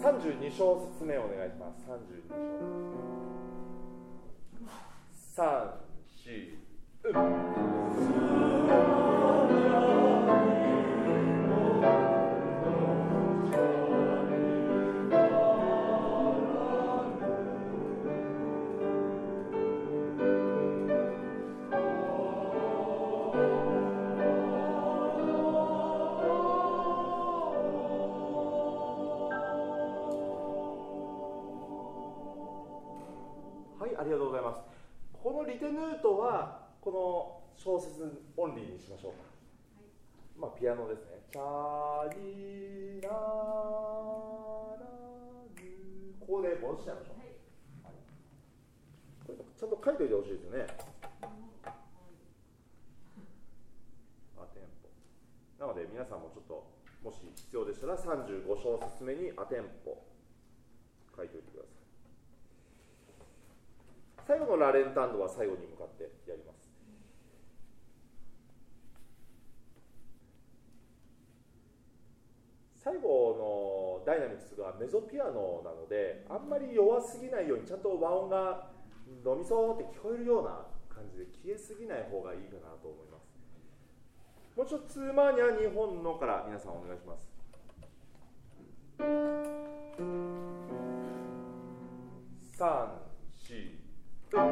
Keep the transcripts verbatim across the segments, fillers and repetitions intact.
さんじゅうに小節目お願いします。さんじゅうに小。さん、よん、はい、ありがとうございます。このリテヌートはこの小節オンリーにしましょうか。はい、まあピアノですね。チャリララヌ、ここで戻しちゃいましょう。はい、これちゃんと書いておいてほしいですよね。アテンポ。なので皆さんもちょっともし必要でしたらさんじゅうご小節目にアテンポ書いておいてください。最後のラレンタンドは最後に向かってやります。最後のダイナミクスがメゾピアノなので、あんまり弱すぎないようにちゃんと和音がドミソって聞こえるような感じで消えすぎない方がいいかなと思います。もうちょっとツーマーニャにほんのから皆さんお願いします。さん、よ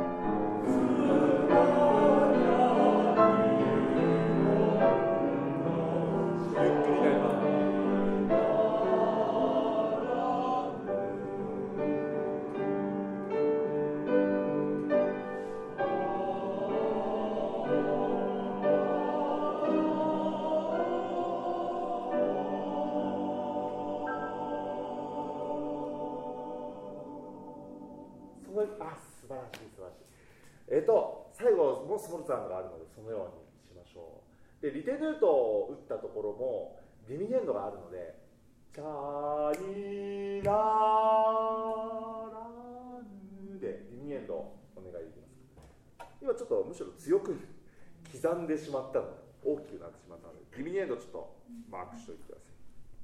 あ、素晴らしい素晴らしい。えっと最後もスモルツァンがあるのでそのようにしましょう。でリテヌートを打ったところもディミニエンドがあるので、チャリララヌでディミニエンドお願いできますか。今ちょっとむしろ強く刻んでしまったので大きくなってしまったのでディミニエンドちょっとマークしておいてください。